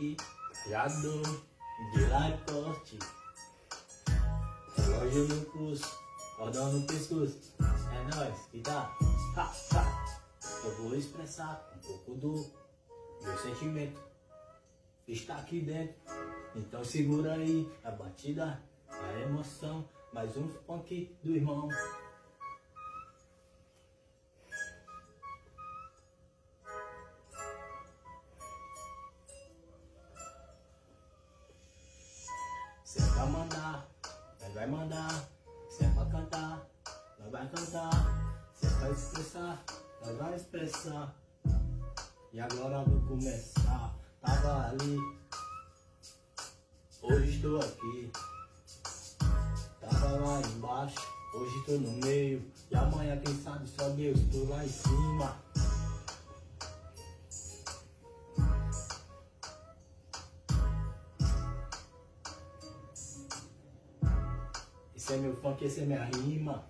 aqui, cajado, de lá é forte. Relógio no pulso, cordão no pescoço. É nóis, que dá, ha, ha. Eu vou expressar um pouco do meu sentimento. Está aqui dentro, então segura aí a batida, a emoção. Mais um funk do irmão. Se é pra mandar, nós vai mandar. Se é pra cantar, nós vai cantar. Se é pra expressar, nós vai expressar. E agora vou começar. Tava ali, hoje estou aqui. Tava lá embaixo, hoje estou no meio. E amanhã quem sabe só Deus, estou lá em cima. Esse é meu funk, esse é minha rima.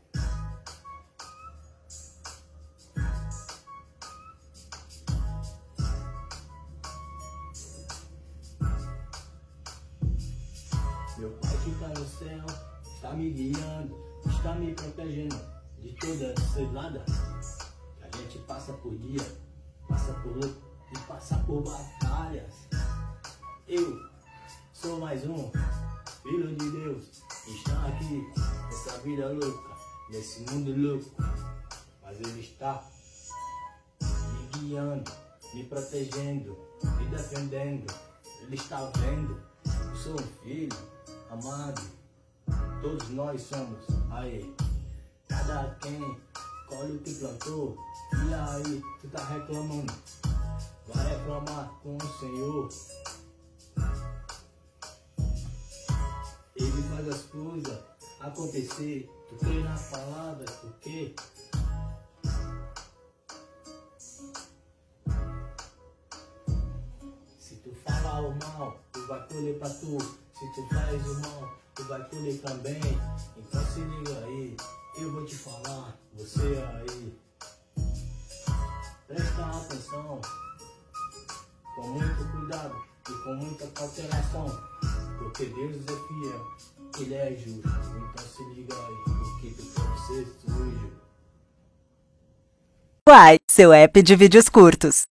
Meu pai que tá no céu, está me guiando, está me protegendo de toda cilada que a gente passa por dia, passa por luta e passa por batalhas. Eu sou mais um filho de Deus, que está aqui nessa vida louca, nesse mundo louco, mas Ele está me guiando, me protegendo, me defendendo. Ele está vendo, eu sou um filho amado, todos nós somos. Aí, cada quem colhe o que plantou. E aí, tu tá reclamando, vai reclamar com o Senhor. Ele faz as coisas acontecer. Tu crê na palavra, por quê? Se tu falar o mal, tu vai colher pra tu. Se tu faz o mal, tu vai colher também. Então se liga aí, eu vou te falar, você aí. Presta atenção, com muito cuidado e com muita cautelação. Porque Deus é fiel, Ele é justo. Então se liga aí, porque tu quer ser sujo. Uai, seu app de vídeos curtos.